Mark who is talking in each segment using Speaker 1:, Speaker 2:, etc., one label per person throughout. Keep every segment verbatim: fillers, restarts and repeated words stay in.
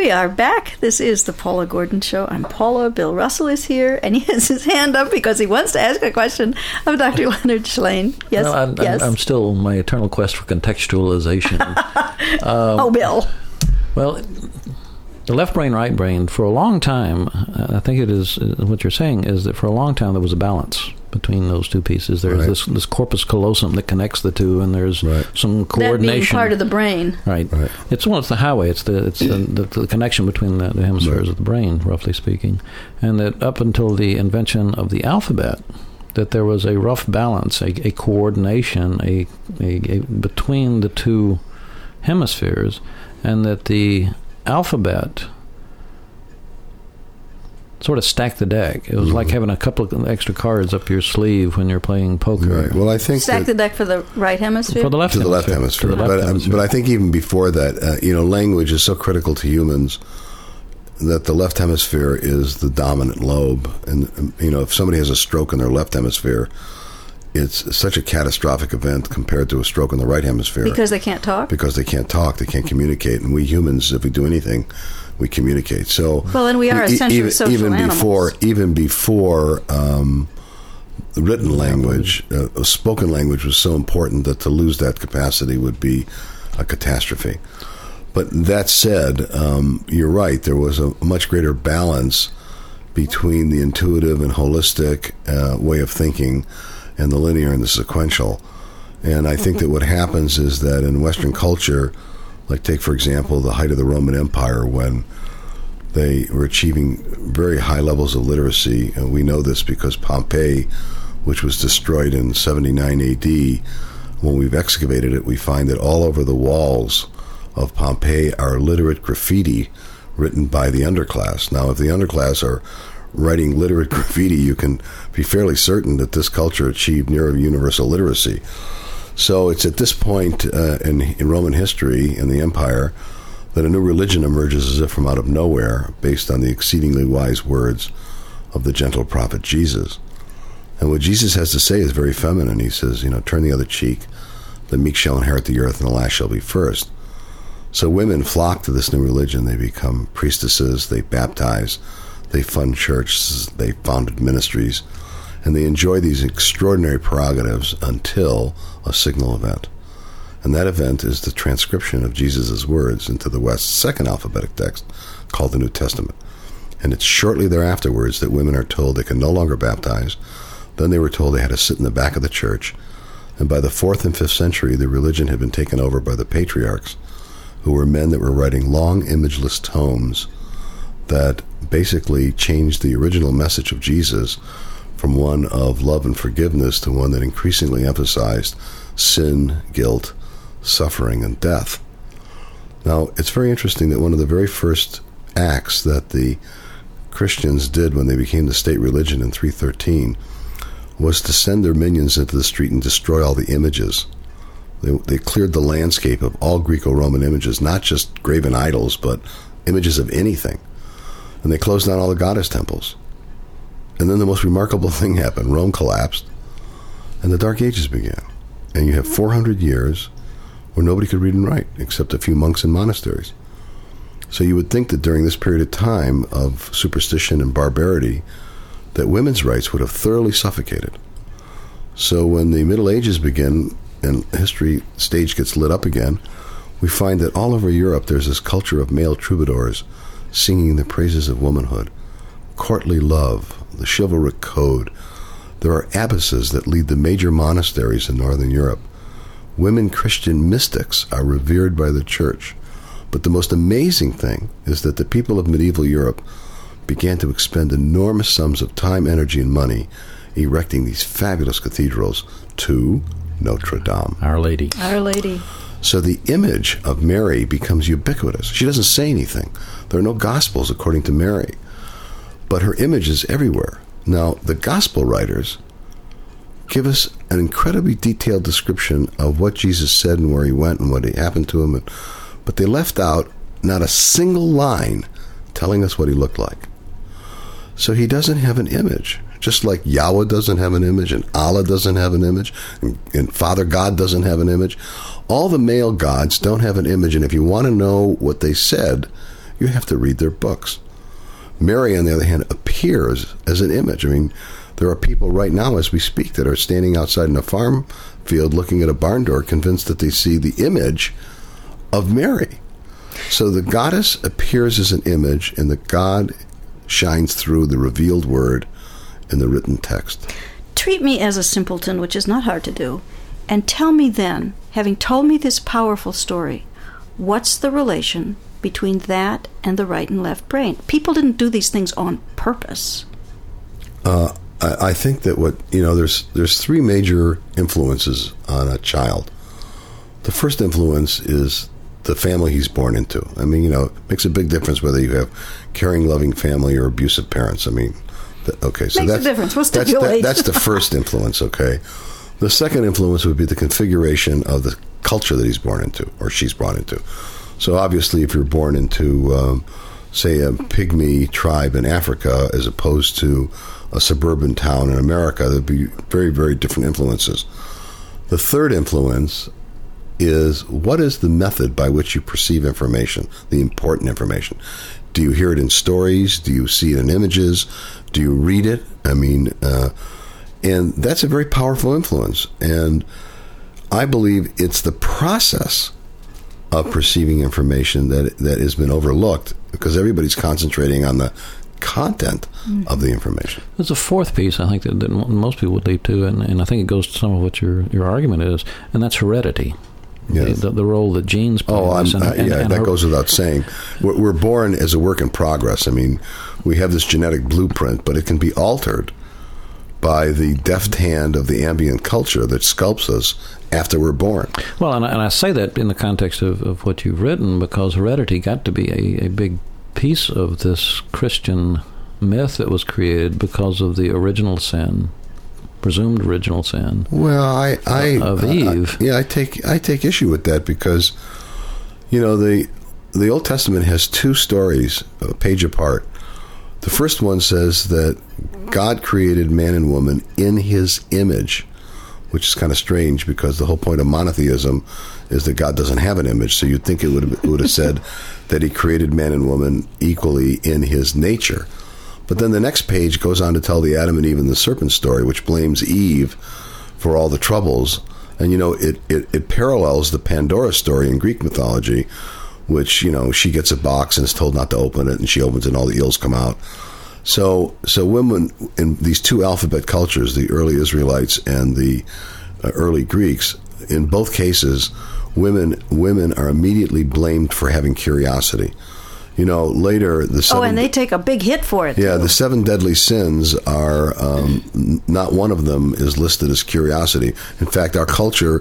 Speaker 1: we are back. This is the Paula Gordon Show. I'm Paula. Bill Russell is here, and he has his hand up because he wants to ask a question of Doctor Leonard Shlain. Yes,
Speaker 2: well, I'm,
Speaker 1: yes.
Speaker 2: I'm, I'm still in my eternal quest for contextualization. um,
Speaker 1: oh, Bill.
Speaker 2: Well, the left brain, right brain, for a long time, I think it is, what you're saying is that for a long time there was a balance between those two pieces. There's
Speaker 3: right.
Speaker 2: this, this corpus callosum that connects the two, and there's right. some coordination.
Speaker 1: That being part of the brain.
Speaker 2: Right.
Speaker 3: right.
Speaker 2: It's well, it's the highway. It's the it's the, the, the connection between the, the hemispheres right. of the brain, roughly speaking. And that up until the invention of the alphabet, that there was a rough balance, a, a coordination a, a, a between the two hemispheres, and that the alphabet sort of stacked the deck. It was mm-hmm. like having a couple of extra cards up your sleeve when you're playing poker.
Speaker 3: Right. Well, I think
Speaker 1: stack the deck for the right hemisphere,
Speaker 2: for the left
Speaker 3: to
Speaker 2: hemisphere.
Speaker 3: the left hemisphere.
Speaker 2: The left
Speaker 3: but,
Speaker 2: hemisphere.
Speaker 3: but I think even before that, uh, you know, language is so critical to humans that the left hemisphere is the dominant lobe. And you know, if somebody has a stroke in their left hemisphere, it's such a catastrophic event compared to a stroke in the right hemisphere.
Speaker 1: Because they can't talk?
Speaker 3: Because they can't talk, they can't communicate. And we humans, if we do anything, we communicate. So,
Speaker 1: well, and we are essentially
Speaker 3: even,
Speaker 1: social
Speaker 3: even
Speaker 1: animals.
Speaker 3: Before, even before um, written language, uh, spoken language was so important that to lose that capacity would be a catastrophe. But that said, um, you're right, there was a much greater balance between the intuitive and holistic uh, way of thinking and the linear and the sequential. And I think that what happens is that in Western culture, like take, for example, the height of the Roman Empire, when they were achieving very high levels of literacy, and we know this because Pompeii, which was destroyed in seventy-nine A D, when we've excavated it, we find that all over the walls of Pompeii are literate graffiti written by the underclass. Now, if the underclass are writing literate graffiti, you can be fairly certain that this culture achieved near universal literacy. So it's at this point uh, in, in Roman history, in the empire, that a new religion emerges as if from out of nowhere, based on the exceedingly wise words of the gentle prophet Jesus. And what Jesus has to say is very feminine. He says, you know, turn the other cheek, the meek shall inherit the earth, and the last shall be first. So women flock to this new religion. They become priestesses, they baptize, they fund churches, they founded ministries, and they enjoy these extraordinary prerogatives until a signal event. And that event is the transcription of Jesus' words into the West's second alphabetic text, called the New Testament. And it's shortly thereafterwards that women are told they can no longer baptize. Then they were told they had to sit in the back of the church. And by the fourth and fifth century, the religion had been taken over by the patriarchs, who were men that were writing long, imageless tomes that basically changed the original message of Jesus from one of love and forgiveness to one that increasingly emphasized sin, guilt, suffering, and death. Now, it's very interesting that one of the very first acts that the Christians did when they became the state religion in three thirteen was to send their minions into the street and destroy all the images. They, they cleared the landscape of all Greco-Roman images, not just graven idols, but images of anything. And they closed down all the goddess temples. And then the most remarkable thing happened. Rome collapsed, and the Dark Ages began. And you have four hundred years where nobody could read and write, except a few monks in monasteries. So you would think that during this period of time of superstition and barbarity, that women's rights would have thoroughly suffocated. So when the Middle Ages begin, and history stage gets lit up again, we find that all over Europe there's this culture of male troubadours singing the praises of womanhood, courtly love, the chivalric code. There are abbesses that lead the major monasteries in Northern Europe. Women Christian mystics are revered by the church. But the most amazing thing is that the people of medieval Europe began to expend enormous sums of time, energy, and money erecting these fabulous cathedrals to Notre Dame.
Speaker 2: Our Lady.
Speaker 1: Our Lady.
Speaker 3: So the image of Mary becomes ubiquitous. She doesn't say anything. There are no Gospels according to Mary, but her image is everywhere. Now, the Gospel writers give us an incredibly detailed description of what Jesus said and where he went and what happened to him, and, but they left out not a single line telling us what he looked like. So he doesn't have an image. Just like Yahweh doesn't have an image, and Allah doesn't have an image, and, and Father God doesn't have an image. All the male gods don't have an image, and if you want to know what they said, You have to read their books. Mary, on the other hand, appears as an image. I mean, there are people right now as we speak that are standing outside in a farm field looking at a barn door convinced that they see the image of Mary. So the goddess appears as an image, and the God shines through the revealed word in the written text.
Speaker 1: Treat me as a simpleton, which is not hard to do, and tell me then, having told me this powerful story, what's the relation between that and the right and left brain? People didn't do these things on purpose.
Speaker 3: Uh, I, I think that what, you know, there's there's three major influences on a child. The first influence is the family he's born into. I mean, you know, it makes a big difference whether you have caring, loving family or abusive parents. I mean, th- okay, so
Speaker 1: makes
Speaker 3: that's
Speaker 1: a difference. We'll
Speaker 3: that's,
Speaker 1: stipulate.
Speaker 3: that, that's the first influence. Okay, the second influence would be the configuration of the culture that he's born into or she's born into. So obviously, if you're born into, um, say, a pygmy tribe in Africa as opposed to a suburban town in America, there'd be very, very different influences. The third influence is, what is the method by which you perceive information, the important information? Do you hear it in stories? Do you see it in images? Do you read it? I mean, uh, and that's a very powerful influence. And I believe it's the process of perceiving information that that has been overlooked because everybody's concentrating on the content mm-hmm. of the information.
Speaker 2: There's a fourth piece, I think, that, that most people would lead to, and, and I think it goes to some of what your, your argument is, and that's heredity. Yes. The, the role that genes play.
Speaker 3: Oh, I'm,
Speaker 2: and,
Speaker 3: uh,
Speaker 2: and,
Speaker 3: yeah,
Speaker 2: and
Speaker 3: that
Speaker 2: her-
Speaker 3: goes without saying. We're, we're born as a work in progress. I mean, we have this genetic blueprint, but it can be altered by the deft hand of the ambient culture that sculpts us after we're born.
Speaker 2: Well, and I, and I say that in the context of, of what you've written, because heredity got to be a, a big piece of this Christian myth that was created because of the original sin, presumed original sin.
Speaker 3: Well, I, I
Speaker 2: of Eve.
Speaker 3: I, yeah, I take I take issue with that because, you know, the the Old Testament has two stories, a page apart. The first one says that God created man and woman in His image, which is kind of strange because the whole point of monotheism is that God doesn't have an image. So you'd think it would have, it would have said that He created man and woman equally in His nature. But then the next page goes on to tell the Adam and Eve and the serpent story, which blames Eve for all the troubles. And, you know, it, it, it parallels the Pandora story in Greek mythology, which, you know, she gets a box and is told not to open it, and she opens it and all the eels come out. So so women in these two alphabet cultures, the early Israelites and the uh, early Greeks, in both cases, women women are immediately blamed for having curiosity. You know, later the seven,
Speaker 1: oh, and they take a big hit for it.
Speaker 3: Yeah,
Speaker 1: too.
Speaker 3: the seven deadly sins are um, n- not one of them is listed as curiosity. In fact, our culture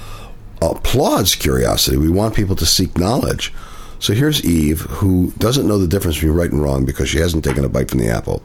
Speaker 3: applauds curiosity. We want people to seek knowledge. So here's Eve, who doesn't know the difference between right and wrong because she hasn't taken a bite from the apple.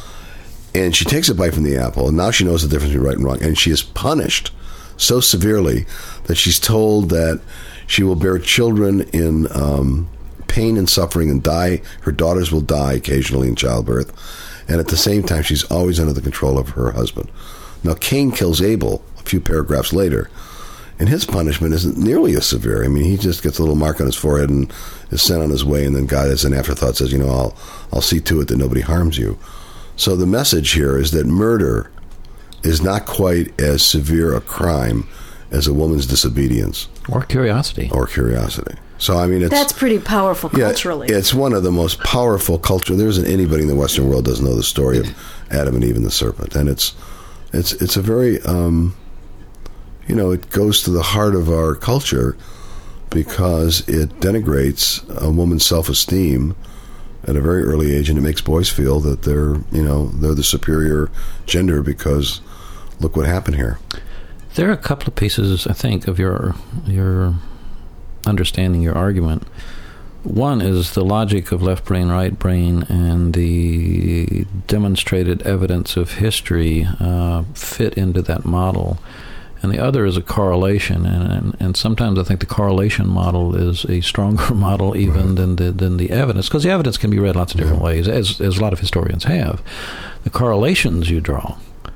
Speaker 3: And she takes a bite from the apple, and now she knows the difference between right and wrong. And she is punished so severely that she's told that she will bear children in um, pain and suffering and die. Her daughters will die occasionally in childbirth. And at the same time, she's always under the control of her husband. Now, Cain kills Abel a few paragraphs later. And his punishment isn't nearly as severe. I mean, he just gets a little mark on his forehead and is sent on his way, and then God, as an afterthought, says, you know, I'll I'll see to it that nobody harms you. So the message here is that murder is not quite as severe a crime as a woman's disobedience.
Speaker 2: Or curiosity.
Speaker 3: Or curiosity. So, I mean, it's...
Speaker 1: That's pretty powerful culturally.
Speaker 3: Yeah, it's one of the most powerful culture. There isn't anybody in the Western world doesn't know the story of Adam and Eve and the serpent. And it's it's it's a very... Um, You know, it goes to the heart of our culture because it denigrates a woman's self-esteem at a very early age, and it makes boys feel that they're, you know, they're the superior gender because look what happened here.
Speaker 2: There are a couple of pieces, I think, of your your understanding your argument. One is the logic of left brain, right brain, and the demonstrated evidence of history uh, fit into that model. And the other is a correlation, and, and and sometimes I think the correlation model is a stronger model even right. than the than the evidence, because the evidence can be read lots of different yeah. ways, as as a lot of historians have. The correlations you draw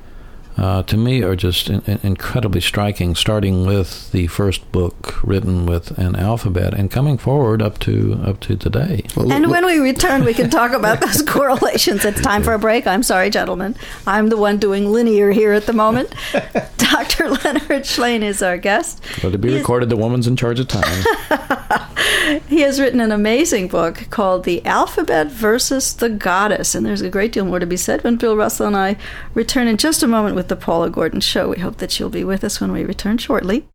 Speaker 2: uh, to me, are just in, in incredibly striking, starting with the first book written with an alphabet and coming forward up to up to today.
Speaker 1: Well, and look, when we return, we can talk about those correlations. It's time for a break. I'm sorry, gentlemen. I'm the one doing linear here at the moment. Doctor Leonard Shlain is our guest.
Speaker 2: Well, to be He's, recorded, the woman's in charge of time.
Speaker 1: He has written an amazing book called The Alphabet versus the Goddess, and there's a great deal more to be said when Bill Russell and I return in just a moment with the Paula Gordon Show. We hope that you'll be with us when we return shortly.